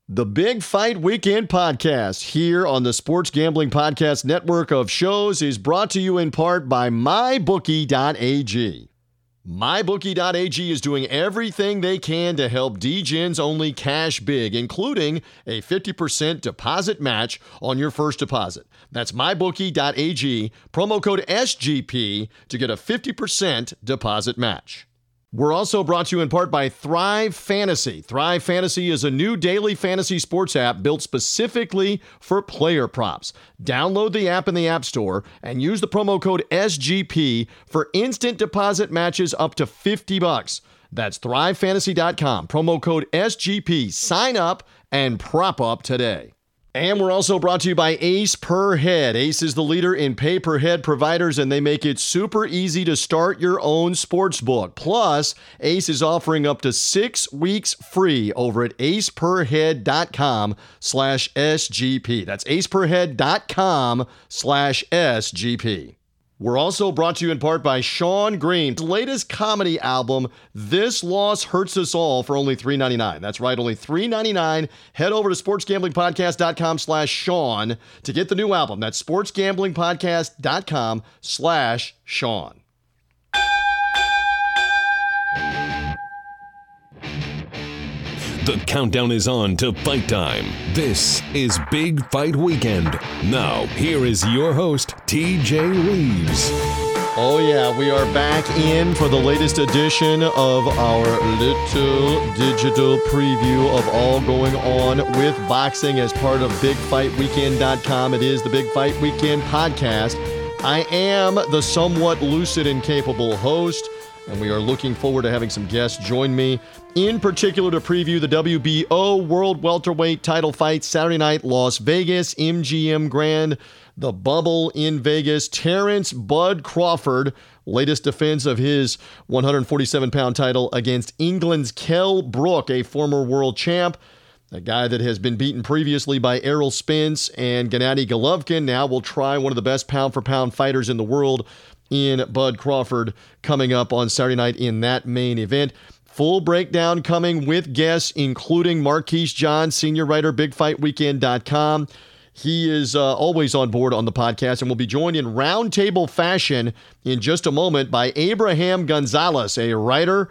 The Big Fight Weekend podcast here on the Sports Gambling Podcast network of shows is brought to you in part by MyBookie.ag. MyBookie.ag is doing everything they can to help DGens only cash big, including a 50% deposit match on your first deposit. That's MyBookie.ag, promo code SGP to get a 50% deposit match. We're also brought to you in part by Thrive Fantasy. Thrive Fantasy is a new daily fantasy sports app built specifically for player props. Download the app in the App Store and use the promo code SGP for instant deposit matches up to $50. That's thrivefantasy.com. Promo code SGP. Sign up and prop up today. And we're also brought to you by Ace Per Head. Ace is the leader in pay-per-head providers, and they make it super easy to start your own sports book. Plus, Ace is offering up to 6 weeks free over at aceperhead.com/SGP. That's aceperhead.com/SGP. We're also brought to you in part by Sean Green's latest comedy album, This Loss Hurts Us All, for only $3.99. That's right, only $3.99. Head over to sportsgamblingpodcast.com/Sean to get the new album. That's sportsgamblingpodcast.com/Sean. The countdown is on to fight time. This is Big Fight Weekend. Now, here is your host, TJ Reeves. Oh yeah, we are back in for the latest edition of our little digital preview of all going on with boxing as part of BigFightWeekend.com. It is the Big Fight Weekend podcast. I am the somewhat lucid and capable host, and we are looking forward to having some guests join me, in particular to preview the WBO World Welterweight title fight Saturday night, Las Vegas, MGM Grand, the bubble in Vegas. Terrence Bud Crawford, latest defense of his 147-pound title against England's Kell Brook, a former world champ, a guy that has been beaten previously by Errol Spence and Gennady Golovkin. Now will try one of the best pound-for-pound fighters in the world in Bud Crawford coming up on Saturday night in that main event. Full breakdown coming with guests, including Marquise John, senior writer, BigFightWeekend.com. He is always on board on the podcast and will be joined in roundtable fashion in just a moment by Abraham Gonzalez, a writer,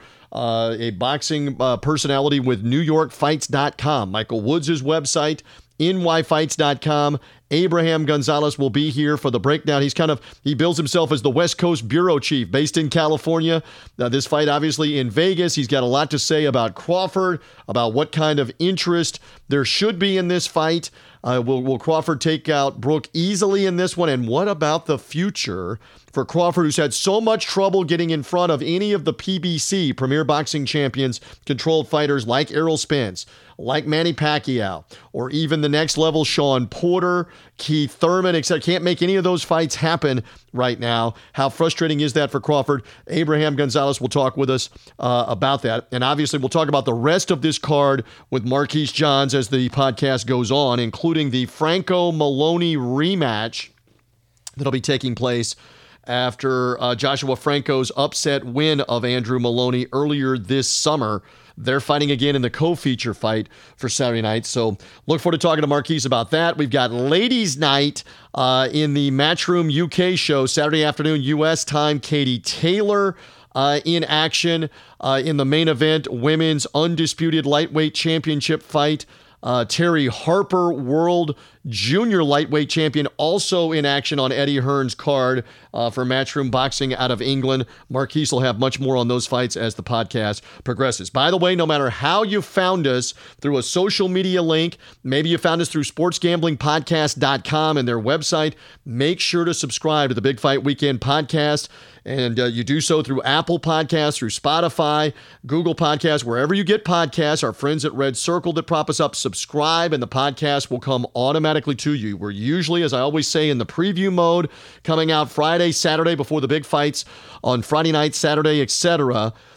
a boxing personality with NewYorkFights.com, Michael Woods' website, NYFights.com. Abraham Gonzalez will be here for the breakdown. He bills himself as the West Coast bureau chief based in California. This fight obviously in Vegas. He's got a lot to say about Crawford, about what kind of interest there should be in this fight. Will Crawford take out Brook easily in this one? And what about the future for Crawford, who's had so much trouble getting in front of any of the PBC, Premier Boxing Champions, controlled fighters like Errol Spence, like Manny Pacquiao, or even the next level, Sean Porter, Keith Thurman, etc. Can't make any of those fights happen right now. How frustrating is that for Crawford? Abraham Gonzalez will talk with us about that. And obviously, we'll talk about the rest of this card with Marquise Johns as the podcast goes on, including the Franco Maloney rematch that'll be taking place after Joshua Franco's upset win of Andrew Maloney earlier this summer. They're fighting again in the co-feature fight for Saturday night. So look forward to talking to Marquise about that. We've got Ladies Night in the Matchroom UK show, Saturday afternoon, U.S. time. Katie Taylor in action in the main event, women's undisputed lightweight championship fight. Terry Harper, world junior lightweight champion, also in action on Eddie Hearn's card for Matchroom Boxing out of England. Marquise will have much more on those fights as the podcast progresses. By the way, no matter how you found us, through a social media link, maybe you found us through sportsgamblingpodcast.com and their website, make sure to subscribe to the Big Fight Weekend podcast. And you do so through Apple Podcasts, through Spotify, Google Podcasts, wherever you get podcasts. Our friends at Red Circle that prop us up, subscribe, and the podcast will come automatically to you. We're usually, as I always say, in the preview mode, coming out Friday, Saturday before the big fights on Friday night, Saturday, etc.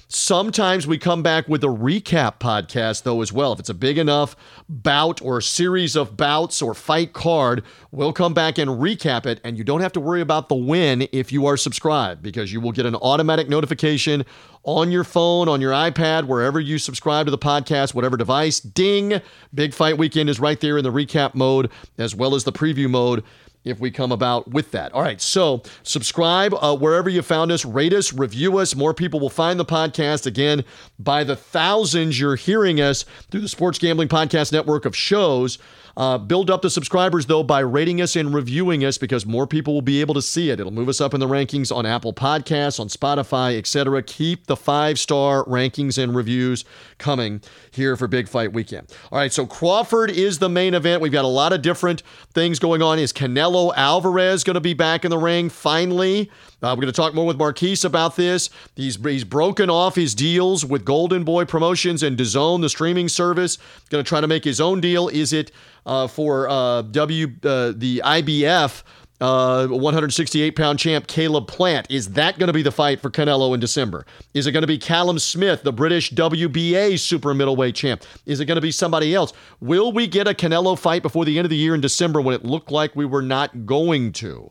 Sometimes we come back with a recap podcast, though, as well. If it's a big enough bout or a series of bouts or fight card, we'll come back and recap it, and you don't have to worry about the win if you are subscribed, because you will get an automatic notification on your phone, on your iPad, wherever you subscribe to the podcast, whatever device. Ding! Big Fight Weekend is right there in the recap mode, as well as the preview mode, if we come about with that. All right, so subscribe wherever you found us. Rate us, review us. More people will find the podcast. Again, by the thousands you're hearing us through the Sports Gambling Podcast network of shows. Build up the subscribers, though, by rating us and reviewing us, because more people will be able to see it. It'll move us up in the rankings on Apple Podcasts, on Spotify, etc. Keep the 5-star rankings and reviews coming here for Big Fight Weekend. All right, so Crawford is the main event. We've got a lot of different things going on. Is Canelo Alvarez going to be back in the ring finally? We're going to talk more with Marquise about this. He's broken off his deals with Golden Boy Promotions and DAZN, the streaming service. Going to try to make his own deal. Is it for the IBF 168-pound champ Caleb Plant? Is that going to be the fight for Canelo in December? Is it going to be Callum Smith, the British WBA super middleweight champ? Is it going to be somebody else? Will we get a Canelo fight before the end of the year in December when it looked like we were not going to?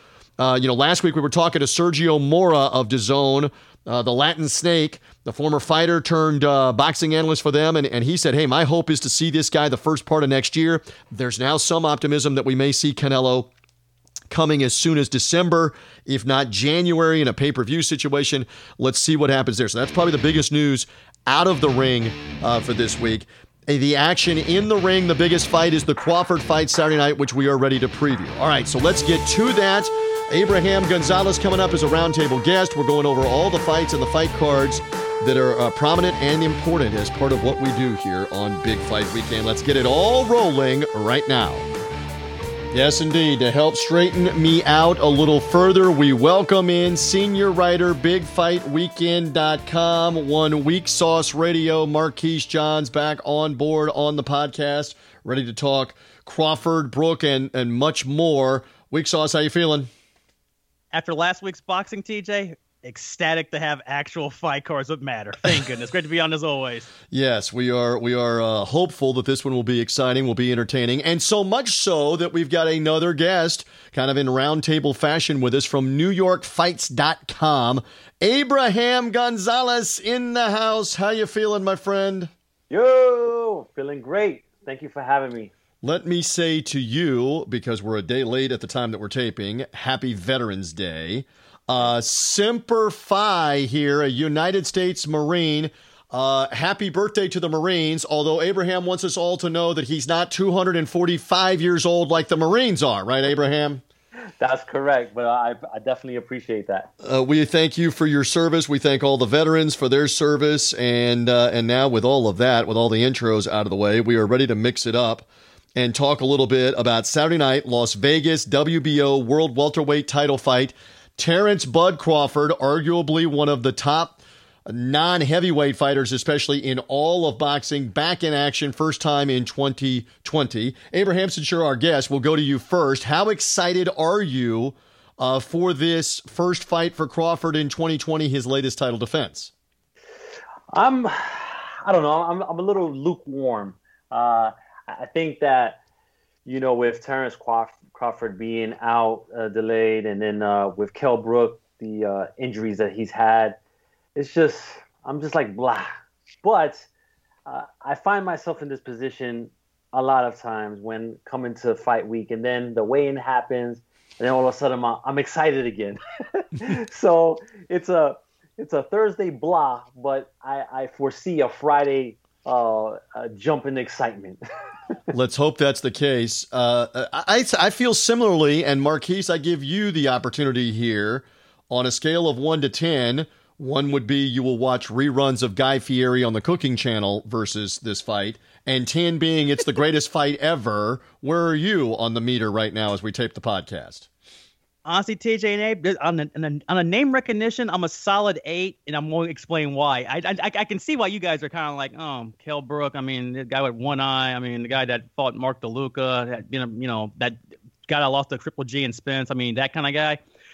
Last week we were talking to Sergio Mora of DAZN, the Latin Snake, the former fighter turned boxing analyst for them, and he said, hey, my hope is to see this guy the first part of next year. There's now some optimism that we may see Canelo coming as soon as December, if not January, in a pay-per-view situation. Let's see what happens there. So that's probably the biggest news out of the ring for this week. The action in the ring, the biggest fight, is the Crawford fight Saturday night, which we are ready to preview. All right, so let's get to that. Abraham Gonzalez coming up as a roundtable guest. We're going over all the fights and the fight cards that are prominent and important as part of what we do here on Big Fight Weekend. Let's get it all rolling right now. Yes, indeed. To help straighten me out a little further, we welcome in senior writer, BigFightWeekend.com, One Week Sauce Radio, Marquise Johns, back on board on the podcast, ready to talk Crawford, Brook, and much more. Week Sauce, how you feeling? After last week's boxing, TJ, ecstatic to have actual fight cards that matter. Thank goodness. Great to be on as always. Yes, we are hopeful that this one will be exciting, will be entertaining, and so much so that we've got another guest kind of in roundtable fashion with us from NewYorkFights.com. Abraham Gonzalez in the house. How you feeling, my friend? Yo, feeling great. Thank you for having me. Let me say to you, because we're a day late at the time that we're taping, happy Veterans Day. Semper Fi here, a United States Marine. Happy birthday to the Marines, although Abraham wants us all to know that he's not 245 years old like the Marines are, right, Abraham? That's correct, but I definitely appreciate that. We thank you for your service. We thank all the veterans for their service, and now with all of that, with all the intros out of the way, we are ready to mix it up and talk a little bit about Saturday night, Las Vegas WBO World Welterweight title fight. Terrence Bud Crawford, arguably one of the top non-heavyweight fighters, especially in all of boxing, back in action, first time in 2020. Abraham, since you're our guest, we'll go to you first. How excited are you for this first fight for Crawford in 2020, his latest title defense? I don't know. I'm a little lukewarm. I think that, with Terrence Crawford being out delayed, and then with Kell Brook, the injuries that he's had, I'm just like, blah. But I find myself in this position a lot of times when coming to fight week, and then the weigh-in happens, and then all of a sudden I'm excited again. So it's a Thursday blah, but I foresee a Friday jump in excitement. Let's hope that's the case. I feel similarly, and Marquise, I give you the opportunity here. On a scale of 1 to 10, 1 would be you will watch reruns of Guy Fieri on the Cooking Channel versus this fight, and 10 being it's the greatest fight ever. Where are you on the meter right now as we tape the podcast? Honestly, TJ and Abe, on a name recognition, I'm a solid 8, and I'm going to explain why. I can see why you guys are kind of like, Kell Brook. I mean, the guy with one eye. I mean, the guy that fought Mark DeLuca. That guy that lost to Triple G and Spence. I mean, that kind of guy.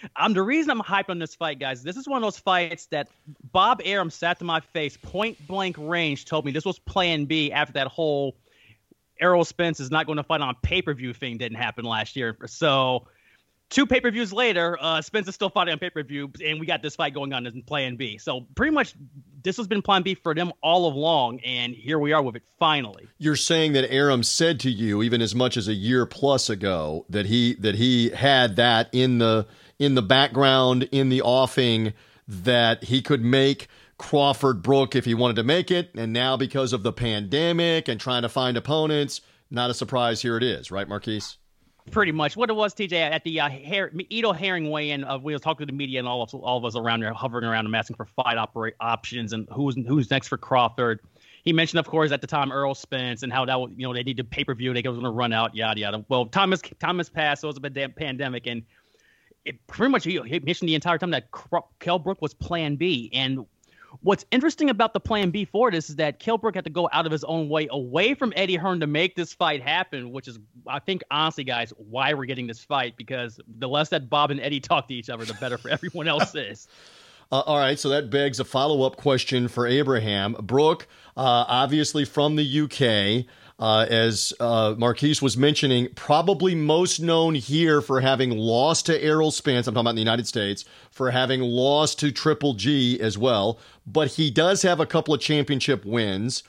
The reason I'm hyped on this fight, guys, this is one of those fights that Bob Arum sat to my face, point blank range, told me this was plan B after that whole Errol Spence is not going to fight on pay-per-view thing didn't happen last year. So 2 pay-per-views later, Spence is still fighting on pay-per-view, and we got this fight going on in plan B. So pretty much this has been plan B for them all along, and here we are with it finally. You're saying that Arum said to you, even as much as a year plus ago, that he had that in the background, in the offing, that he could make Crawford Brook if he wanted to make it, and now because of the pandemic and trying to find opponents, not a surprise, here it is, right, Marquise? Pretty much what it was, TJ, at the Ito Herring weigh-in. We were talking to the media and all of us around there, hovering around him, asking for fight options and who's next for Crawford. He mentioned, of course, at the time Errol Spence and how that they needed pay-per-view, they were going to run out, yada yada. Well, time has passed, so it was a pandemic, and it pretty much he mentioned the entire time that Kell Brook was Plan B. And what's interesting about the Plan B for this is that Kell Brook had to go out of his own way away from Eddie Hearn to make this fight happen, which is, I think, honestly, guys, why we're getting this fight, because the less that Bob and Eddie talk to each other, the better for everyone else is. All right, so that begs a follow-up question for Abraham. Brook, obviously from the UK, as Marquise was mentioning, probably most known here for having lost to Errol Spence. I'm talking about in the United States, for having lost to Triple G as well. But he does have a couple of championship wins.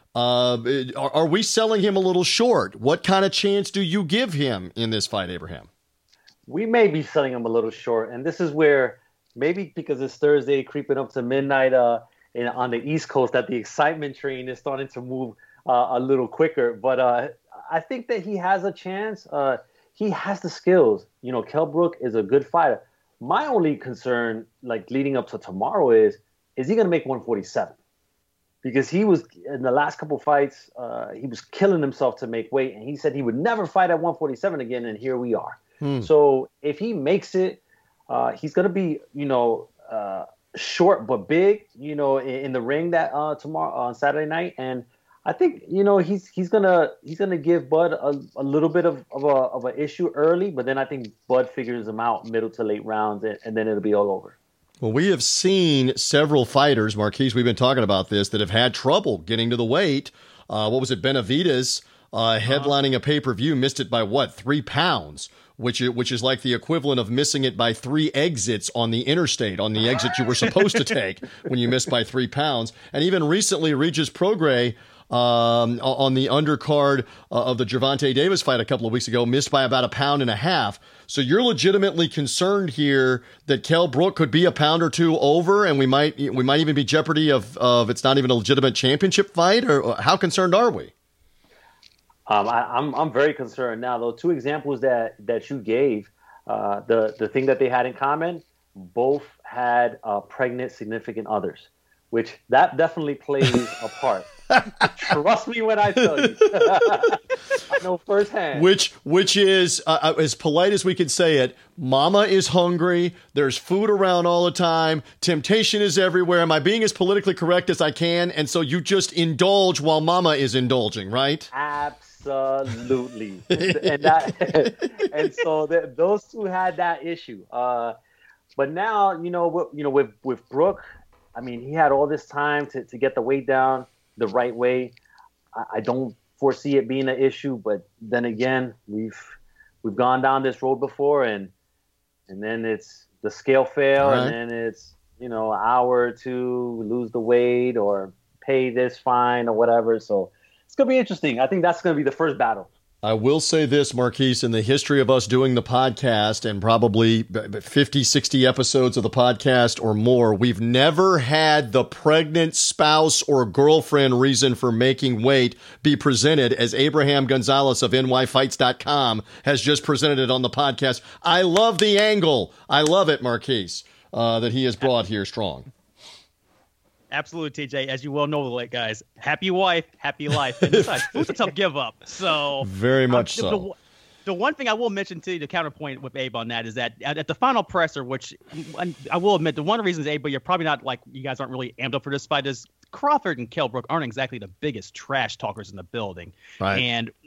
Are we selling him a little short? What kind of chance do you give him in this fight, Abraham? We may be selling him a little short, and this is where maybe because it's Thursday, creeping up to midnight on the East Coast, that the excitement train is starting to move a little quicker. But I think that he has a chance. He has the skills. Kell Brook is a good fighter. My only concern, leading up to tomorrow, is he going to make 147? Because he was, in the last couple fights, he was killing himself to make weight, and he said he would never fight at 147 again, and here we are. So if he makes it, he's going to be, short but big, in the ring that tomorrow on Saturday night, and I think he's gonna give Bud a little bit of an issue early, but then I think Bud figures him out middle to late rounds, and then it'll be all over. Well, we have seen several fighters, Marquise, we've been talking about this, that have had trouble getting to the weight. What was it, Benavidez headlining a pay-per-view, missed it by 3 pounds, which is like the equivalent of missing it by 3 exits on the interstate, on the exit you were supposed to take when you missed by 3 pounds. And even recently, Regis Prograis, on the undercard of the Gervonta Davis fight a couple of weeks ago, missed by about 1.5 pounds. So you're legitimately concerned here that Kell Brook could be a pound or two over, and we might even be jeopardy of it's not even a legitimate championship fight? Or how concerned are we? I'm very concerned now. Those 2 examples that you gave, the thing that they had in common, both had pregnant significant others, which that definitely plays a part. Trust me when I tell you. I know firsthand. Which is, as polite as we can say it, mama is hungry, there's food around all the time, temptation is everywhere. Am I being as politically correct as I can? And so you just indulge while mama is indulging, right? Absolutely. and so those 2 had that issue. But now, with Brook, I mean, he had all this time to get the weight down the right way. I don't foresee it being an issue, but then again, we've gone down this road before, and then it's the scale fail, right. And then it's an hour or 2, lose the weight or pay this fine or whatever. So it's gonna be interesting. I think that's gonna be the first battle. I will say this, Marquise, in the history of us doing the podcast, and probably 50, 60 episodes of the podcast or more, we've never had the pregnant spouse or girlfriend reason for making weight be presented as Abraham Gonzalez of nyfights.com has just presented it on the podcast. I love the angle. I love it, Marquise, that he has brought here strong. Absolutely, TJ. As you well know, guys, happy wife, happy life. And besides, food's a tough give up. So very much so. The one thing I will mention to you, the counterpoint with Abe on that, is that at the final presser, which I will admit, the one of the reasons, Abe, but you're probably not you guys aren't really amped up for this fight, is Crawford and Kell Brook aren't exactly the biggest trash talkers in the building. Right. And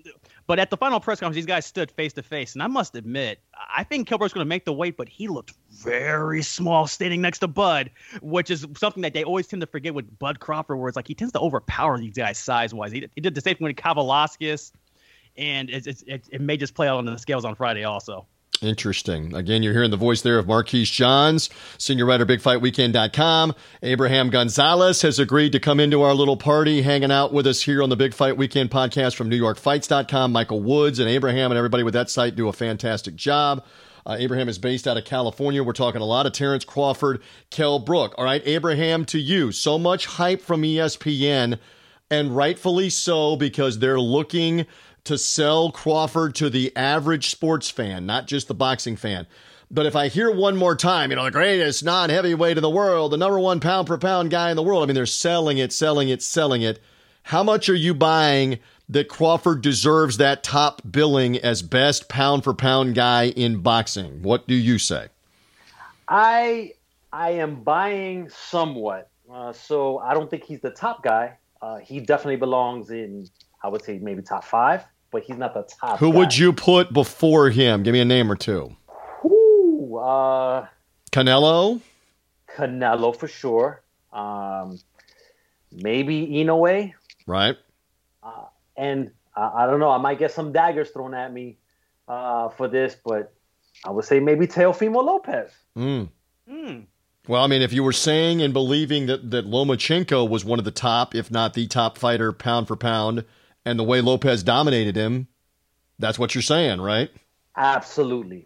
But at the final press conference, these guys stood face to face, and I must admit, I think Kell Brook's going to make the weight, but he looked very small standing next to Bud, which is something that they always tend to forget with Bud Crawford, where it's like he tends to overpower these guys size-wise. He did the same thing with Kavaliauskas, and it may just play out on the scales on Friday also. Interesting. Again, you're hearing the voice there of Marquise Johns, senior writer, BigFightWeekend.com. Abraham Gonzalez has agreed to come into our little party, hanging out with us here on the Big Fight Weekend podcast from NewYorkFights.com. Michael Woods and Abraham and everybody with that site do a fantastic job. Abraham is based out of California. We're talking a lot of Terrence Crawford, Kell Brook. All right, Abraham, to you. So much hype from ESPN, and rightfully so, because they're looking to sell Crawford to the average sports fan, not just the boxing fan. But if I hear one more time, the greatest non-heavyweight in the world, the number one pound-per-pound guy in the world, they're selling it. How much are you buying that Crawford deserves that top billing as best pound-for-pound guy in boxing? What do you say? I am buying somewhat. So I don't think he's the top guy. He definitely belongs in, I would say, maybe top 5, but he's not the top Who guy. would you put before him? Give me a name or two. Canelo? Canelo for sure. Maybe Inoue. Right. And I don't know. I might get some daggers thrown at me for this, but I would say maybe Teofimo Lopez. Well, if you were saying and believing that Lomachenko was one of the top, if not the top fighter pound for pound, and the way Lopez dominated him, that's what you're saying, right? Absolutely.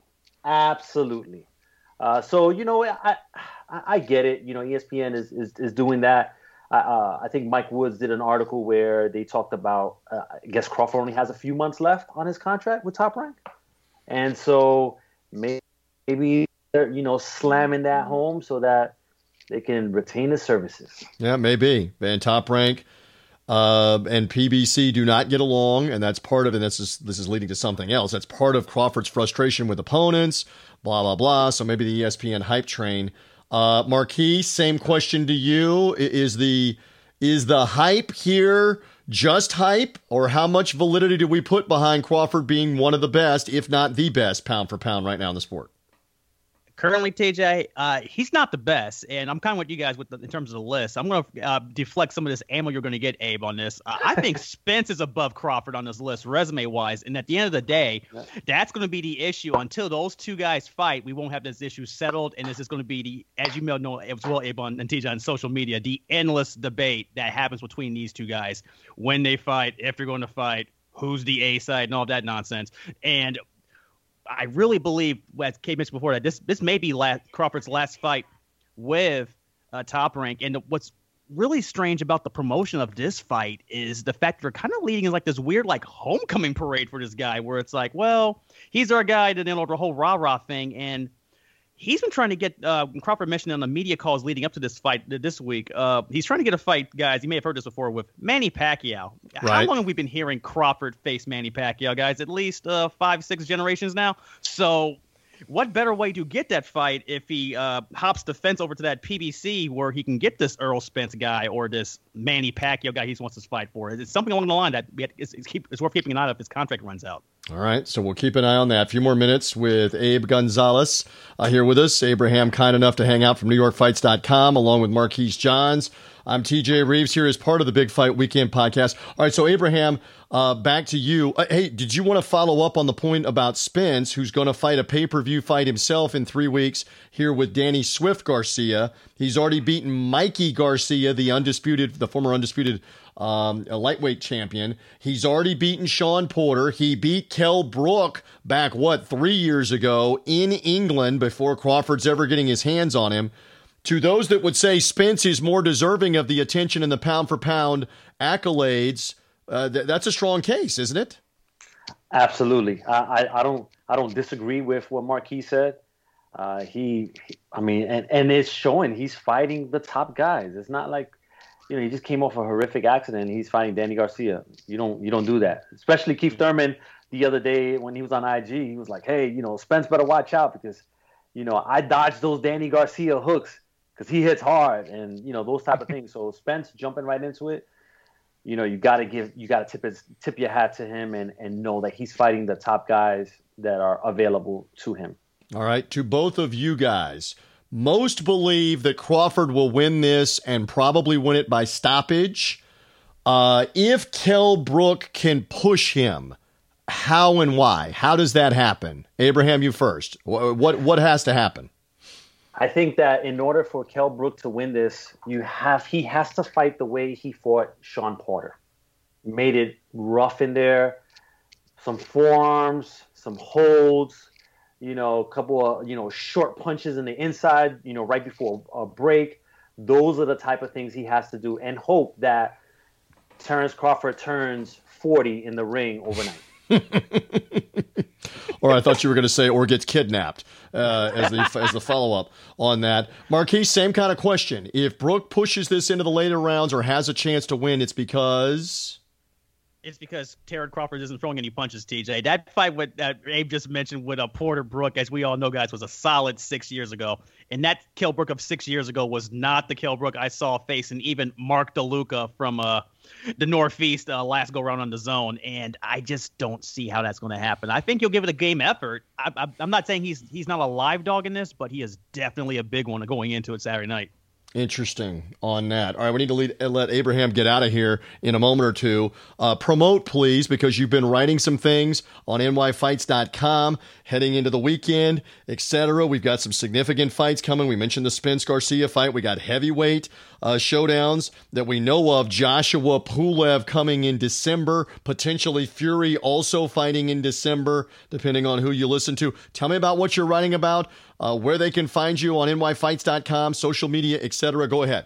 So, I get it. ESPN is doing that. I think Mike Woods did an article where they talked about, I guess Crawford only has a few months left on his contract with Top Rank. And so maybe they're, slamming that home so that they can retain his services. Yeah, maybe. And Top Rank and PBC do not get along, and that's part of it. This is leading to something else. That's part of Crawford's frustration with opponents, blah, blah, blah. So maybe the ESPN hype train. Marquise, same question to you. Is the hype here just hype, or how much validity do we put behind Crawford being one of the best, if not the best, pound for pound right now in the sport? Currently, TJ, he's not the best, and I'm kind of with you guys in terms of the list. I'm going to deflect some of this ammo you're going to get, Abe, on this. I think Spence is above Crawford on this list, resume-wise, and at the end of the day, that's going to be the issue. Until those two guys fight, we won't have this issue settled, and this is going to be as you may know as well, Abe, and TJ, on social media, the endless debate that happens between these two guys when they fight, if they're going to fight, who's the A side, and all that nonsense. And I really believe, as Kate mentioned before, that this may be Crawford's last fight with Top Rank. And what's really strange about the promotion of this fight is the fact they're kind of leading in like this weird homecoming parade for this guy, where it's like, well, he's our guy to the whole rah-rah thing. And he's been trying to get Crawford mentioned on the media calls leading up to this fight this week. He's trying to get a fight, guys. You may have heard this before, with Manny Pacquiao. Right. How long have we been hearing Crawford face Manny Pacquiao, guys? At least 5-6 generations now. So what better way to get that fight if he hops the fence over to that PBC where he can get this Earl Spence guy or this Manny Pacquiao guy he wants to fight for? It's something along the line that it's worth keeping an eye on if his contract runs out. All right, so we'll keep an eye on that. A few more minutes with Abe Gonzalez here with us. Abraham, kind enough to hang out from NewYorkFights.com, along with Marquise Johns. I'm TJ Reeves here as part of the Big Fight Weekend podcast. All right, so Abraham, back to you. Hey, did you want to follow up on the point about Spence, who's going to fight a pay-per-view fight himself in 3 weeks here with Danny Swift Garcia? He's already beaten Mikey Garcia, the former undisputed a lightweight champion. He's already beaten Sean Porter. He beat Kell Brook back, 3 years ago in England before Crawford's ever getting his hands on him. To those that would say Spence is more deserving of the attention and the pound-for-pound accolades, that's a strong case, isn't it? Absolutely. I don't disagree with what Marquis said. And it's showing he's fighting the top guys. It's not like, he just came off a horrific accident and he's fighting Danny Garcia. You don't do that. Especially Keith Thurman the other day when he was on IG, he was like, hey, Spence better watch out because, I dodged those Danny Garcia hooks because he hits hard and, those type of things. So Spence jumping right into it, you got to tip your hat to him and know that he's fighting the top guys that are available to him. All right, to both of you guys, most believe that Crawford will win this and probably win it by stoppage. If Kell Brook can push him, how and why? How does that happen? Abraham, you first. What has to happen? I think that in order for Kell Brook to win this, he has to fight the way he fought Sean Porter. Made it rough in there, some forearms, some holds, a couple of, short punches in the inside, right before a break. Those are the type of things he has to do, and hope that Terrence Crawford turns 40 in the ring overnight. Or I thought you were going to say, or gets kidnapped as the follow-up on that. Marquise, same kind of question. If Brook pushes this into the later rounds or has a chance to win, it's because Terrence Crawford isn't throwing any punches, TJ. That fight that Abe just mentioned with Porter Brook, as we all know, guys, was a solid 6 years ago. And that Kell Brook of 6 years ago was not the Kell Brook I saw facing even Mark DeLuca from the Northeast last go-round on the zone. And I just don't see how that's going to happen. I think he'll give it a game effort. I'm not saying he's not a live dog in this, but he is definitely a big one going into it Saturday night. Interesting on that. All right, we need to let Abraham get out of here in a moment or two. Promote, please, because you've been writing some things on nyfights.com heading into the weekend, etc. We've got some significant fights coming. We mentioned the Spence Garcia fight. We got heavyweight showdowns that we know of. Joshua Pulev coming in December. Potentially Fury also fighting in December, depending on who you listen to. Tell me about what you're writing about. Where they can find you on nyfights.com, social media, etc. Go ahead.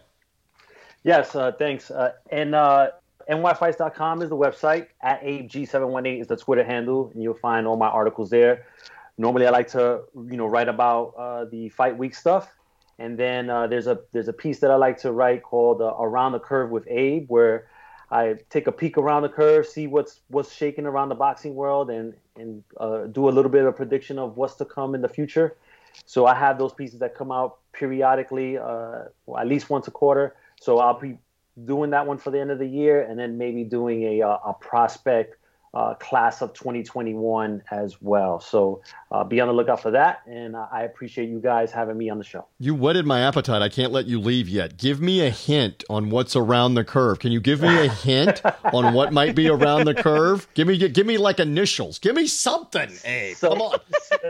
Yes, thanks. And nyfights.com is the website. @AbeG718 is the Twitter handle, and you'll find all my articles there. Normally, I like to write about the fight week stuff, and then there's a piece that I like to write called Around the Curve with Abe, where I take a peek around the curve, see what's shaking around the boxing world, and do a little bit of prediction of what's to come in the future. So I have those pieces that come out periodically, at least once a quarter. So I'll be doing that one for the end of the year, and then maybe doing a prospect class of 2021 as well. So be on the lookout for that, and I appreciate you guys having me on the show. You whetted my appetite. I can't let you leave yet. Give me a hint on what's around the curve. Can you give me a hint on what might be around the curve? Give me like initials. Give me something, Abe. Come on.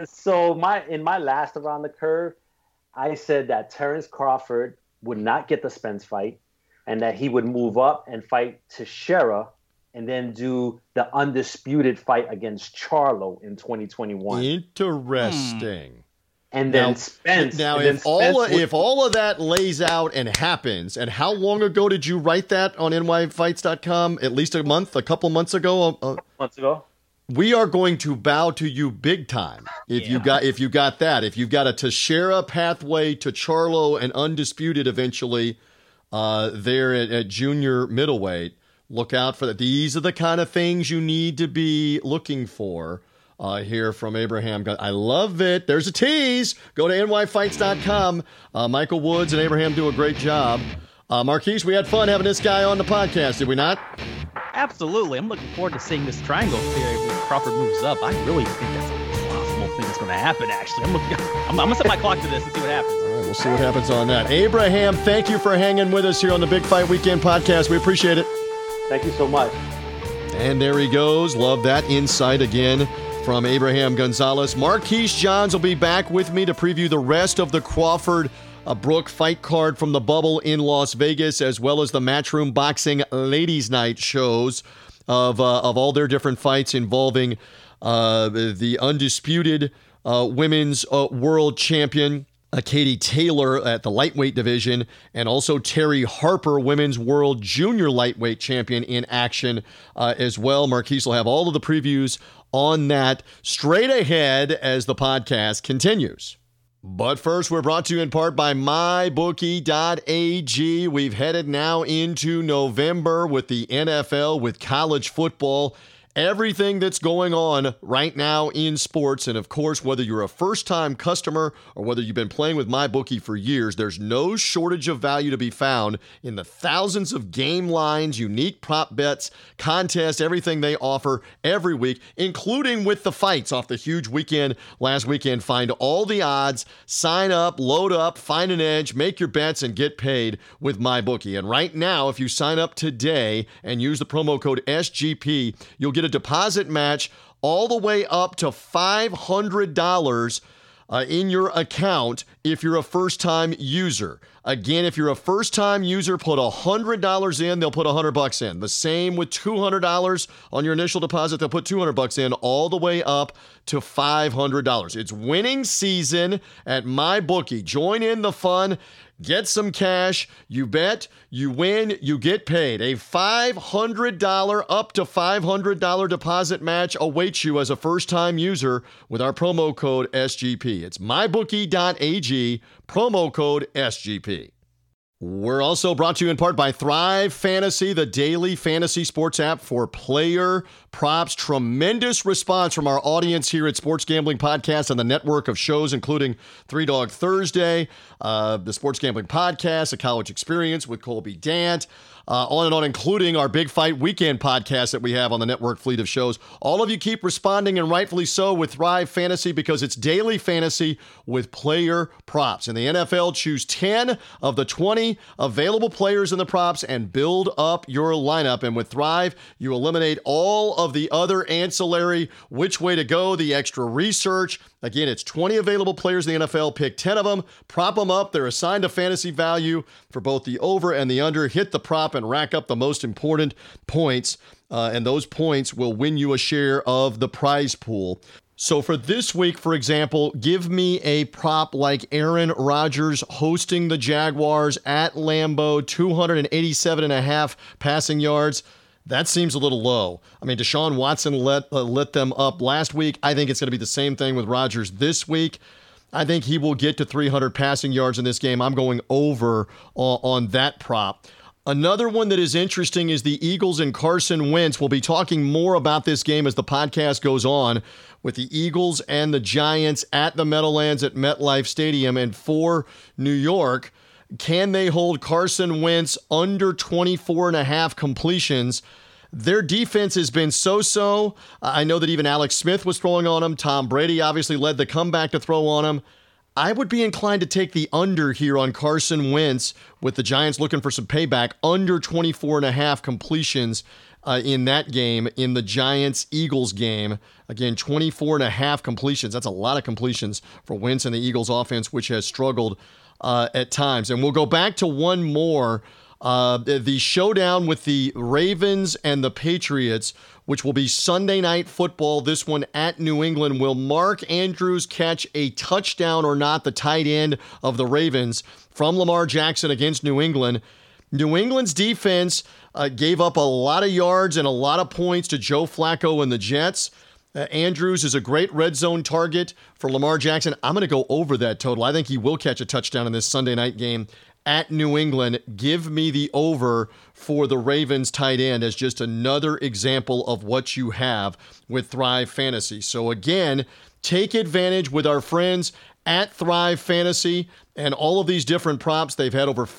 So in my last Around the Curve, I said that Terrence Crawford would not get the Spence fight, and that he would move up and fight Teixeira, and then do the undisputed fight against Charlo in 2021. Interesting. And then Spence. Now, if all of that lays out and happens, and how long ago did you write that on nyfights.com? At least a couple months ago? Months ago. We are going to bow to you big time if you got that. If you've got a Teixeira pathway to Charlo and undisputed eventually there at junior middleweight. Look out for that. These are the kind of things you need to be looking for here from Abraham. I love it. There's a tease. Go to nyfights.com. Michael Woods and Abraham do a great job. Marquise, we had fun having this guy on the podcast, did we not? Absolutely. I'm looking forward to seeing this triangle theory when Crawford moves up. I really think that's a possible thing that's going to happen, actually. I'm going to set my clock to this and see what happens. All right, we'll see what happens on that. Abraham, thank you for hanging with us here on the Big Fight Weekend podcast. We appreciate it. Thank you so much. And there he goes. Love that insight again from Abraham Gonzalez. Marquise Johns will be back with me to preview the rest of the Crawford Brook fight card from the bubble in Las Vegas, as well as the Matchroom Boxing Ladies Night shows of all their different fights involving the undisputed women's world champion, Katie Taylor at the lightweight division, and also Terry Harper, women's world junior lightweight champion, in action as well. Marquise will have all of the previews on that straight ahead as the podcast continues. But first, we're brought to you in part by MyBookie.ag. We've headed now into November with the NFL, with college football everything that's going on right now in sports. And of course, whether you're a first-time customer or whether you've been playing with MyBookie for years, there's no shortage of value to be found in the thousands of game lines, unique prop bets, contests, everything they offer every week, including with the fights off the huge weekend last weekend. Find all the odds, sign up, load up, find an edge, make your bets, and get paid with MyBookie. And right now, if you sign up today and use the promo code SGP, you'll get a deposit match all the way up to $500 in your account if you're a first-time user. Again, if you're a first-time user, put $100 in, they'll put $100 in. The same with $200 on your initial deposit, they'll put $200 in, all the way up to $500. It's winning season at MyBookie. Join in the fun. Get some cash. You bet, you win, you get paid. A $500 up to $500 deposit match awaits you as a first-time user with our promo code SGP. It's mybookie.ag, promo code SGP. We're also brought to you in part by Thrive Fantasy, the daily fantasy sports app for player props. Tremendous response from our audience here at Sports Gambling Podcast and the network of shows, including Three Dog Thursday, the Sports Gambling Podcast, A College Experience with Colby Dant, on and on, including our Big Fight Weekend podcast that we have on the network fleet of shows. All of you keep responding, and rightfully so, with Thrive Fantasy, because it's daily fantasy with player props. In the NFL, choose 10 of the 20 available players in the props and build up your lineup. And with Thrive, you eliminate all of the other ancillary which way to go, the extra research. Again, it's 20 available players in the NFL. Pick 10 of them, prop them up. They're assigned a fantasy value for both the over and the under. Hit the prop and rack up the most important points, and those points will win you a share of the prize pool. So for this week, for example, give me a prop like Aaron Rodgers hosting the Jaguars at Lambeau, 287.5 passing yards. That seems a little low. I mean, Deshaun Watson let them up last week. I think it's going to be the same thing with Rodgers this week. I think he will get to 300 passing yards in this game. I'm going over on that prop. Another one that is interesting is the Eagles and Carson Wentz. We'll be talking more about this game as the podcast goes on, with the Eagles and the Giants at the Meadowlands at MetLife Stadium. And for New York, can they hold Carson Wentz under 24.5 completions? Their defense has been so-so. I know that even Alex Smith was throwing on him. Tom Brady obviously led the comeback to throw on him. I would be inclined to take the under here on Carson Wentz, with the Giants looking for some payback, under 24.5 completions in that game, in the Giants-Eagles game. Again, 24.5 completions. That's a lot of completions for Wentz and the Eagles offense, which has struggled at times. And we'll go back to one more. The showdown with the Ravens and the Patriots, which will be Sunday Night Football, this one at New England. Will Mark Andrews catch a touchdown or not, the tight end of the Ravens, from Lamar Jackson against New England? New England's defense gave up a lot of yards and a lot of points to Joe Flacco and the Jets. Andrews is a great red zone target for Lamar Jackson. I'm going to go over that total. I think he will catch a touchdown in this Sunday night game at New England. Give me the over for the Ravens tight end as just another example of what you have with Thrive Fantasy. So again, take advantage with our friends at Thrive Fantasy and all of these different props. They've had over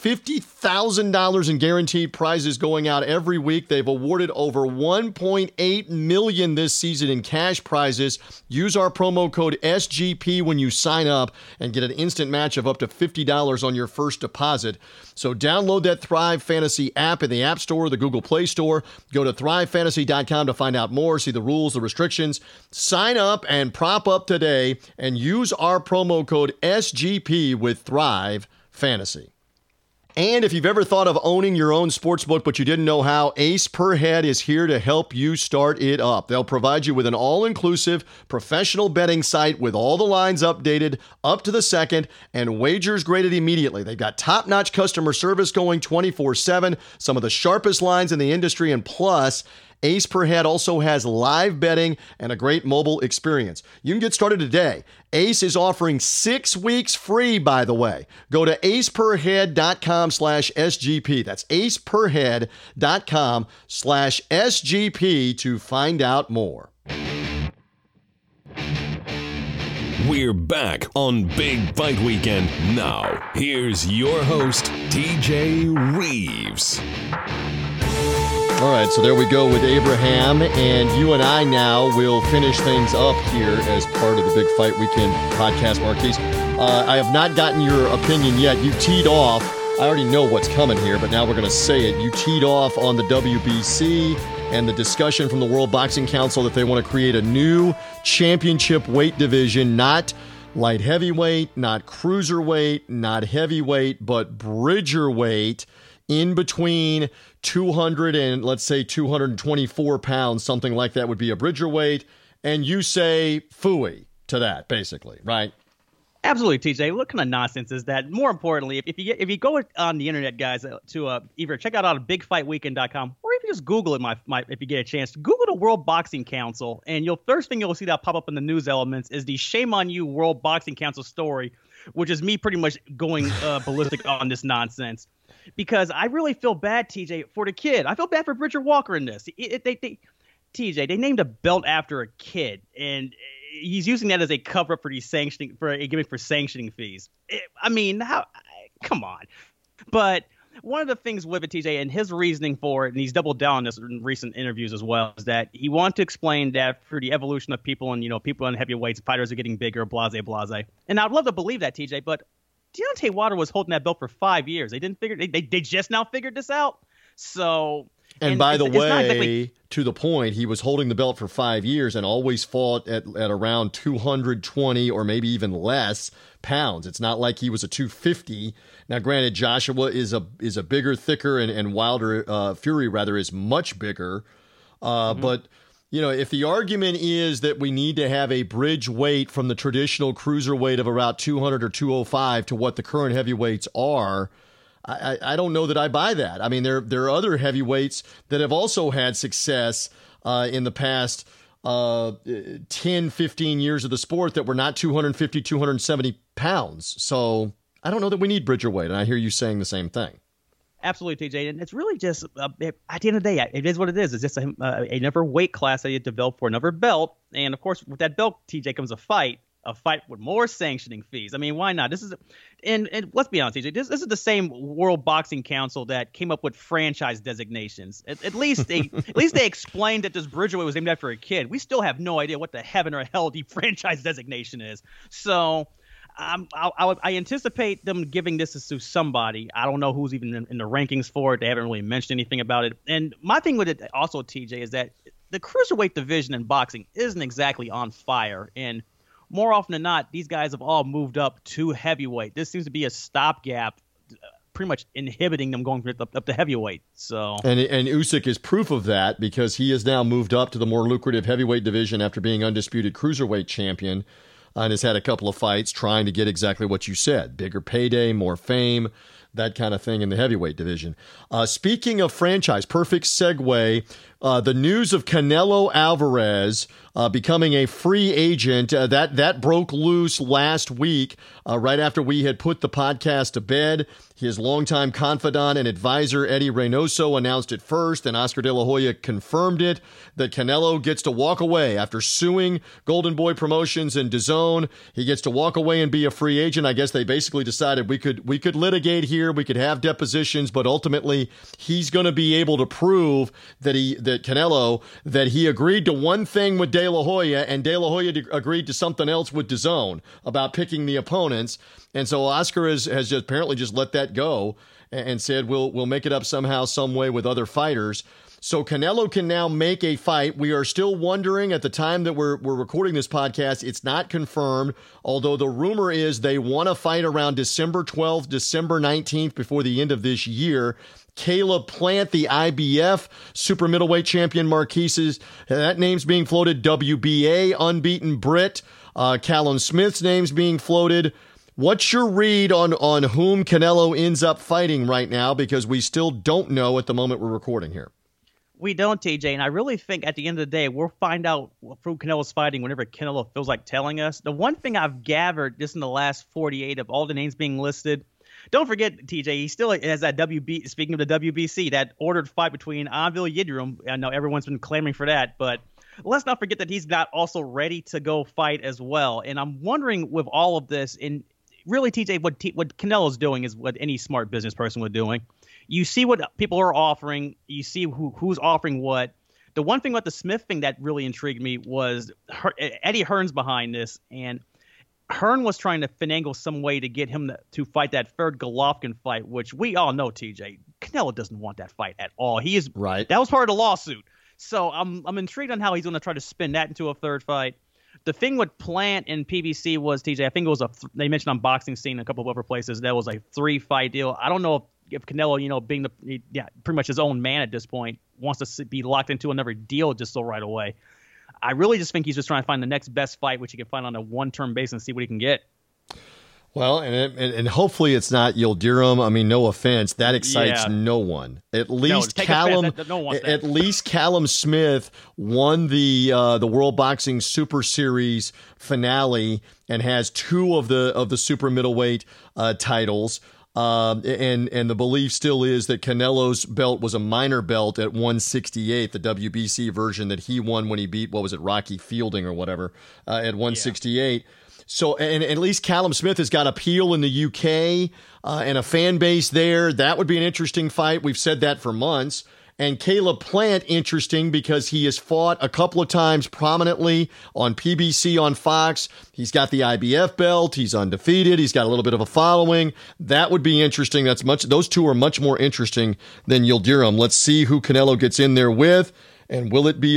$50,000 in guaranteed prizes going out every week. They've awarded over $1.8 million this season in cash prizes. Use our promo code SGP when you sign up and get an instant match of up to $50 on your first deposit. So download that Thrive Fantasy app in the App Store or the Google Play Store. Go to thrivefantasy.com to find out more, see the rules, the restrictions. Sign up and prop up today and use our promo code SGP with Thrive Fantasy. And if you've ever thought of owning your own sportsbook but you didn't know how, Ace Per Head is here to help you start it up. They'll provide you with an all-inclusive professional betting site with all the lines updated up to the second and wagers graded immediately. They've got top-notch customer service going 24/7, some of the sharpest lines in the industry, and plus Ace Per Head also has live betting and a great mobile experience. You can get started today. Ace is offering 6 weeks free, by the way. Go to aceperhead.com/SGP. That's aceperhead.com/SGP to find out more. We're back on Big Fight Weekend. Now, here's your host, TJ Reeves. All right, so there we go with Abraham, and you and I now will finish things up here as part of the Big Fight Weekend podcast, Marquise. I have not gotten your opinion yet. You teed off. I already know what's coming here, but now we're going to say it. You teed off on the WBC and the discussion from the World Boxing Council that they want to create a new championship weight division, not light heavyweight, not cruiserweight, not heavyweight, but bridger weight, in between 200 and, let's say, 224 pounds, something like that would be a bridger weight. And you say phooey to that, basically, right? Absolutely, TJ. What kind of nonsense is that? More importantly, if you go on the internet, guys, to either check out on bigfightweekend.com or even just Google it, if you get a chance, Google the World Boxing Council, and first thing you'll see that pop up in the news elements is the Shame on You World Boxing Council story, which is me pretty much going ballistic on this nonsense. Because I really feel bad, TJ, for the kid. I feel bad for Bridger Walker in this. TJ, they named a belt after a kid, and he's using that as a cover-up for a gimmick for sanctioning fees. Come on. But one of the things with it, TJ, and his reasoning for it, and he's doubled down on this in recent interviews as well, is that he wanted to explain that for the evolution of people, and people in heavyweights, fighters are getting bigger, blase. And I'd love to believe that, TJ, but Deontay Wilder was holding that belt for 5 years. They didn't figure they just now figured this out. So, and by the way, to the point, he was holding the belt for 5 years and always fought at around 220 or maybe even less pounds. It's not like he was a 250. Now, granted, Joshua is a bigger, thicker, and Wilder, Fury rather, is much bigger. But if the argument is that we need to have a bridge weight from the traditional cruiserweight of about 200 or 205 to what the current heavyweights are, I don't know that I buy that. I mean, there are other heavyweights that have also had success in the past 10, 15 years of the sport that were not 250, 270 pounds. So I don't know that we need bridger weight, and I hear you saying the same thing. Absolutely, TJ, and it's really just at the end of the day, it is what it is. It's just another weight class that you develop for another belt, and of course, with that belt, TJ, comes a fight with more sanctioning fees. I mean, why not? This is, and let's be honest, TJ, this is the same World Boxing Council that came up with franchise designations. At least they explained that this bridgerweight was named after a kid. We still have no idea what the heaven or hell the franchise designation is. So. I anticipate them giving this to somebody. I don't know who's even in the rankings for it. They haven't really mentioned anything about it. And my thing with it also, TJ, is that the cruiserweight division in boxing isn't exactly on fire. And more often than not, these guys have all moved up to heavyweight. This seems to be a stopgap, pretty much inhibiting them going up to heavyweight. So and Usyk is proof of that, because he has now moved up to the more lucrative heavyweight division after being undisputed cruiserweight champion. And has had a couple of fights trying to get exactly what you said. Bigger payday, more fame, that kind of thing in the heavyweight division. Speaking of franchise, perfect segue, the news of Canelo Alvarez becoming a free agent, that broke loose last week right after we had put the podcast to bed. His longtime confidant and advisor, Eddie Reynoso, announced it first, and Oscar De La Hoya confirmed it, that Canelo gets to walk away after suing Golden Boy Promotions and DAZN. He gets to walk away and be a free agent. I guess they basically decided we could litigate here, we could have depositions, but ultimately he's going to be able to prove that Canelo agreed to one thing with De La Hoya, and De La Hoya agreed to something else with DAZN about picking the opponents. And so Oscar has just apparently just let that go and said, we'll make it up somehow, some way with other fighters. So Canelo can now make a fight. We are still wondering at the time that we're recording this podcast. It's not confirmed, although the rumor is they want to fight around December 12th, December 19th before the end of this year. Caleb Plant, the IBF super middleweight champion, Marquise's, that name's being floated. WBA unbeaten Brit. Callum Smith's name's being floated. What's your read on whom Canelo ends up fighting right now? Because we still don't know at the moment we're recording here. We don't, TJ, and I really think at the end of the day, we'll find out who Canelo's fighting whenever Canelo feels like telling us. The one thing I've gathered just in the last 48 of all the names being listed, don't forget, TJ, he still has that speaking of the WBC, that ordered fight between Anvil Yildirim. I know everyone's been clamoring for that, but let's not forget that he's got also ready to go fight as well. And I'm wondering with all of this, and really, TJ, what Canelo's doing is what any smart business person would doing. You see what people are offering. You see who's offering what. The one thing about the Smith thing that really intrigued me was Eddie Hearn's behind this, and Hearn was trying to finagle some way to get him to fight that third Golovkin fight, which we all know, TJ, Canelo doesn't want that fight at all. He is right. That was part of the lawsuit. So I'm intrigued on how he's going to try to spin that into a third fight. The thing with Plant and PBC was, TJ, I think it was they mentioned on Boxing Scene and a couple of other places, that was a 3-fight deal. I don't know if Canelo, being pretty much his own man at this point, wants to be locked into another deal just so right away. I really just think he's just trying to find the next best fight, which he can find on a one-term basis and see what he can get. Well, and hopefully it's not Yildirim. I mean, no offense, that excites no one. At least Callum Smith won the World Boxing Super Series finale and has 2 of the super middleweight titles. And the belief still is that Canelo's belt was a minor belt at 168, the WBC version that he won when he beat, Rocky Fielding or whatever, at 168. Yeah. So, and at least Callum Smith has got appeal in the UK and a fan base there. That would be an interesting fight. We've said that for months. And Caleb Plant, interesting because he has fought a couple of times prominently on PBC on Fox. He's got the IBF belt. He's undefeated. He's got a little bit of a following. That would be interesting. Those 2 are much more interesting than Yildirim. Let's see who Canelo gets in there with. And will it be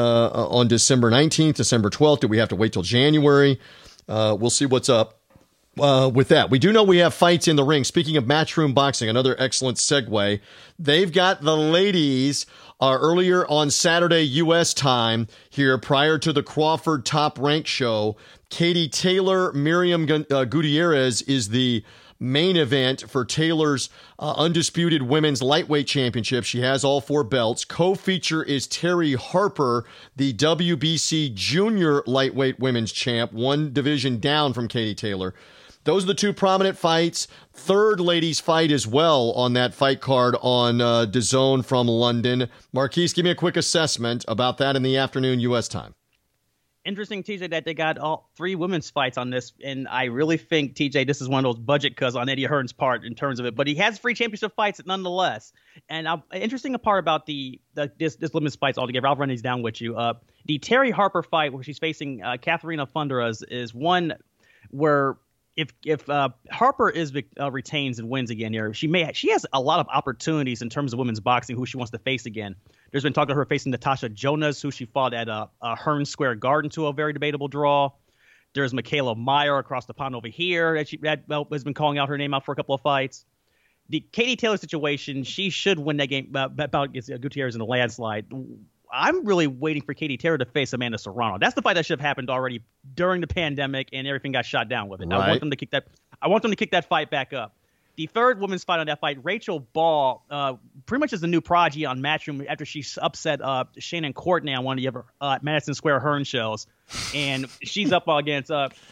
on December 19th, December 12th? Do we have to wait till January? We'll see what's up with that. We do know we have fights in the ring. Speaking of Matchroom Boxing, another excellent segue. They've got the ladies earlier on Saturday U.S. time here prior to the Crawford Top Rank show. Katie Taylor, Miriam Gutierrez is the main event for Taylor's undisputed women's lightweight championship. She has all 4 belts. Co-feature is Terry Harper, the WBC junior lightweight women's champ, 1 division down from Katie Taylor. Those are the 2 prominent fights. Third ladies fight as well on that fight card on DAZN from London. Marquise, give me a quick assessment about that in the afternoon U.S. time. Interesting, TJ, that they got all 3 women's fights on this, and I really think, TJ, this is one of those budget cuts on Eddie Hearn's part in terms of it, but he has 3 championship fights nonetheless. And interesting part about this women's fights altogether, I'll run these down with you. The Terry Harper fight where she's facing Katharina Funderas is one where if Harper retains and wins again here, she has a lot of opportunities in terms of women's boxing who she wants to face again. There's been talk of her facing Natasha Jonas, who she fought at Hearn Square Garden to a very debatable draw. There's Michaela Meyer across the pond over here that has been calling out her name out for a couple of fights. The Katie Taylor situation, she should win that game about against Gutierrez in a landslide. I'm really waiting for Katie Taylor to face Amanda Serrano. That's the fight that should have happened already during the pandemic, and everything got shot down with it. Right. I want them to kick that fight back up. The third women's fight on that fight, Rachel Ball, pretty much is the new prodigy on Matchroom after she upset Shannon Courtney on one of the other Madison Square Hearn shows, and she's up against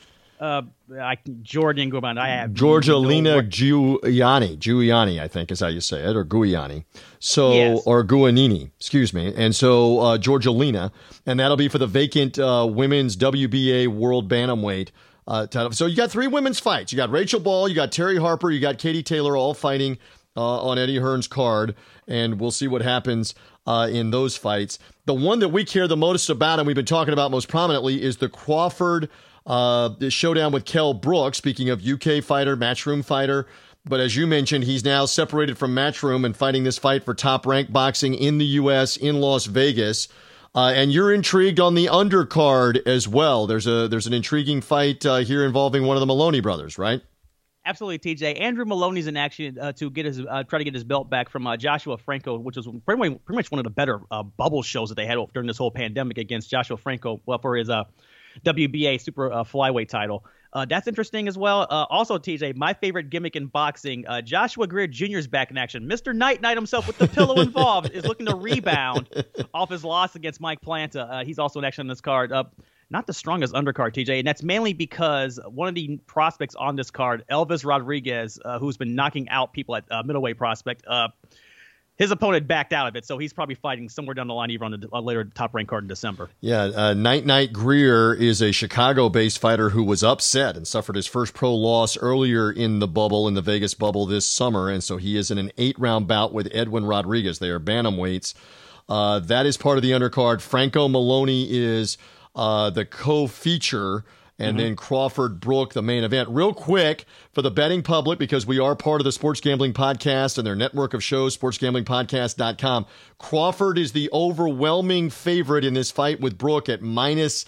Jordan Guiani. I have Georgina Giuliani, I think is how you say it, or Guiani. So, yes. Or Guanini, excuse me. And so Georgina, and that'll be for the vacant women's WBA World Bantamweight title. So you got 3 women's fights. You got Rachel Ball, you got Terry Harper, you got Katie Taylor, all fighting on Eddie Hearn's card, and we'll see what happens in those fights. The one that we care the most about, and we've been talking about most prominently, is the Crawford showdown with Kell Brook. Speaking of UK fighter, Matchroom fighter, but as you mentioned, he's now separated from Matchroom and fighting this fight for Top Rank Boxing in the U.S. in Las Vegas. And you're intrigued on the undercard as well. There's an intriguing fight here involving one of the Maloney brothers, right? Absolutely, TJ. Andrew Maloney's in action to get his try to get his belt back from Joshua Franco, which was pretty much one of the better bubble shows that they had during this whole pandemic against Joshua Franco for his WBA super flyweight title. That's interesting as well. Also, TJ, my favorite gimmick in boxing, Joshua Greer Jr. is back in action. Mr. Night himself with the pillow involved is looking to rebound off his loss against Mike Planta. He's also in action on this card. Not the strongest undercard, TJ, and that's mainly because one of the prospects on this card, Elvis Rodriguez, who's been knocking out people at middleweight prospect, his opponent backed out of it, so he's probably fighting somewhere down the line, even on a later top-ranked card in December. Yeah, Night Greer is a Chicago-based fighter who was upset and suffered his first pro loss earlier in the Vegas bubble this summer, and so he is in an 8-round bout with Edwin Rodriguez. They are bantamweights. That is part of the undercard. Franco Maloney is the co-feature, and then Crawford Brook, the main event. Real quick, for the betting public, because we are part of the Sports Gambling Podcast and their network of shows, sportsgamblingpodcast.com, Crawford is the overwhelming favorite in this fight with Brook at minus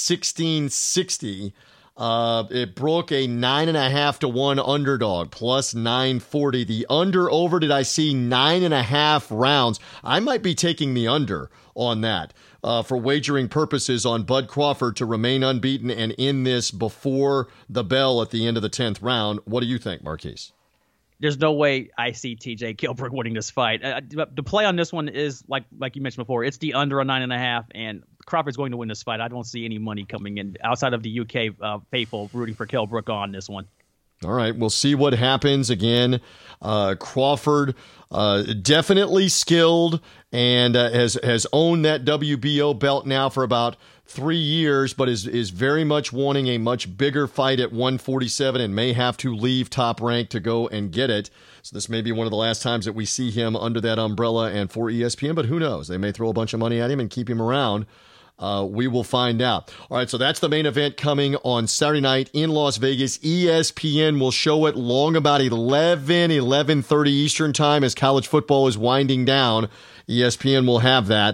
1660. It broke a 9.5 to 1 underdog, plus 940. The over, did I see 9.5 rounds? I might be taking the under on that for wagering purposes on Bud Crawford to remain unbeaten and in this before the bell at the end of the 10th round. What do you think, Marquise? There's no way I see TJ Gilbert winning this fight. The play on this one is, like you mentioned before, it's the under a 9.5, and Crawford's going to win this fight. I don't see any money coming in outside of the UK faithful rooting for Kell Brook on this one. All right, we'll see what happens. Again, Crawford definitely skilled and has owned that WBO belt now for about 3 years, but is very much wanting a much bigger fight at 147 and may have to leave Top Rank to go and get it. So this may be one of the last times that we see him under that umbrella and for ESPN, but who knows? They may throw a bunch of money at him and keep him around. We will find out. All right, so that's the main event coming on Saturday night in Las Vegas. ESPN will show it long about 11:30 Eastern time as college football is winding down. ESPN will have that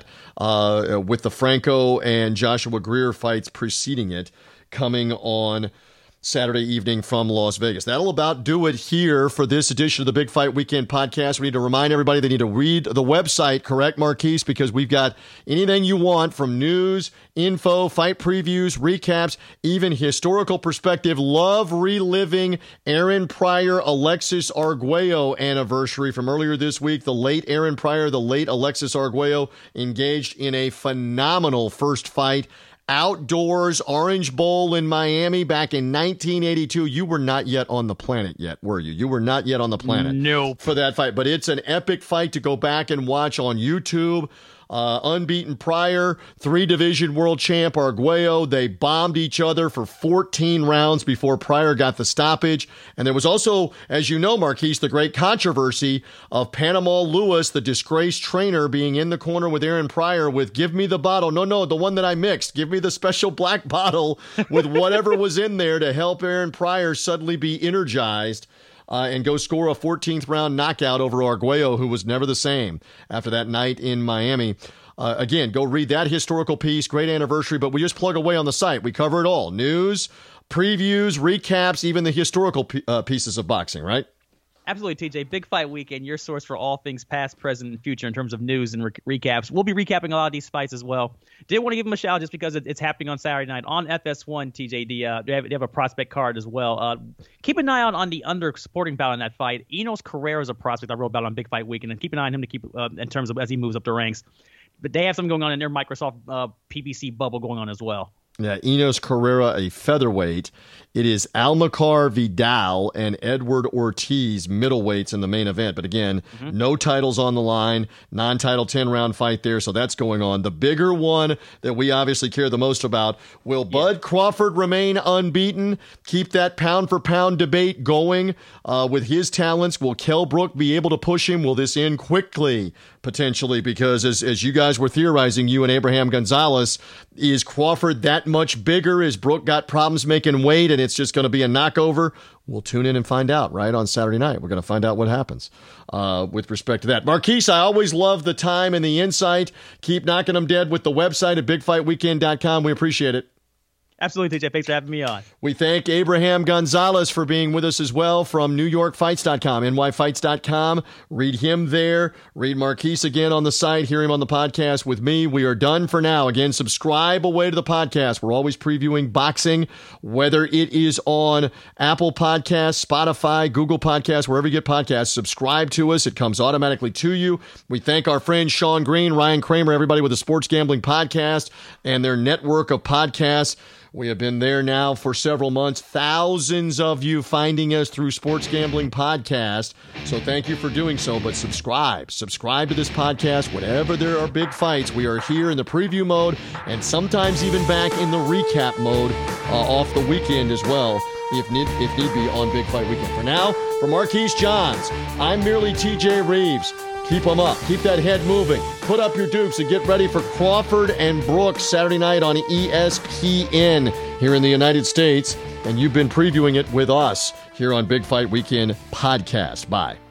with the Franco and Joshua Greer fights preceding it coming on Saturday evening from Las Vegas. That'll about do it here for this edition of the Big Fight Weekend podcast. We need to remind everybody they need to read the website, correct, Marquise? Because we've got anything you want from news, info, fight previews, recaps, even historical perspective. Love reliving Aaron Pryor, Alexis Arguello anniversary from earlier this week. The late Aaron Pryor, the late Alexis Arguello engaged in a phenomenal first fight. Outdoors, Orange Bowl in Miami back in 1982. You were not yet on the planet yet, were you? You were not yet on the planet for that fight. But it's an epic fight to go back and watch on YouTube. Unbeaten Pryor, 3-division world champ Arguello. They bombed each other for 14 rounds before Pryor got the stoppage. And there was also, as you know, Marquise, the great controversy of Panama Lewis, the disgraced trainer, being in the corner with Aaron Pryor with, give me the bottle. No, the one that I mixed. Give me the special black bottle with whatever was in there to help Aaron Pryor suddenly be energized. And go score a 14th round knockout over Arguello, who was never the same after that night in Miami. Again, go read that historical piece. Great anniversary, but we just plug away on the site. We cover it all. News, previews, recaps, even the historical pieces of boxing, right? Absolutely, TJ. Big Fight Weekend, your source for all things past, present, and future in terms of news and recaps. We'll be recapping a lot of these fights as well. Did want to give them a shout just because it's happening on Saturday night on FS1, TJ. They have a prospect card as well. Keep an eye out on the under supporting bout in that fight. Enos Carrera is a prospect I wrote about on Big Fight Weekend, and keep an eye on him to keep in terms of as he moves up the ranks. But they have something going on in their Microsoft PBC bubble going on as well. Yeah, Enos Carrera, a featherweight. It is Almacar Vidal and Edward Ortiz, middleweights in the main event. But again, no titles on the line, non-title 10-round fight there, so that's going on. The bigger one that we obviously care the most about, will Bud Crawford remain unbeaten? Keep that pound-for-pound debate going with his talents. Will Kell Brook be able to push him? Will this end quickly, potentially? Because as you guys were theorizing, you and Abraham Gonzalez, is Crawford that much bigger? Is Brook got problems making weight and it's just going to be a knockover? We'll tune in and find out right on Saturday night. We're going to find out what happens with respect to that. Marquise, I always love the time and the insight. Keep knocking them dead with the website at bigfightweekend.com. We appreciate it. Absolutely, TJ. Thanks for having me on. We thank Abraham Gonzalez for being with us as well from NewYorkFights.com, NYFights.com. Read him there. Read Marquise again on the site. Hear him on the podcast with me. We are done for now. Again, subscribe away to the podcast. We're always previewing boxing, whether it is on Apple Podcasts, Spotify, Google Podcasts, wherever you get podcasts. Subscribe to us. It comes automatically to you. We thank our friends Sean Green, Ryan Kramer, everybody with the Sports Gambling Podcast and their network of podcasts. We have been there now for several months. Thousands of you finding us through Sports Gambling Podcast. So thank you for doing so. But subscribe to this podcast. Whenever there are big fights, we are here in the preview mode and sometimes even back in the recap mode off the weekend as well, if need be, on Big Fight Weekend. For now, for Marquise Johns, I'm merely TJ Reeves. Keep them up. Keep that head moving. Put up your dukes and get ready for Crawford and Brooks Saturday night on ESPN here in the United States. And you've been previewing it with us here on Big Fight Weekend Podcast. Bye.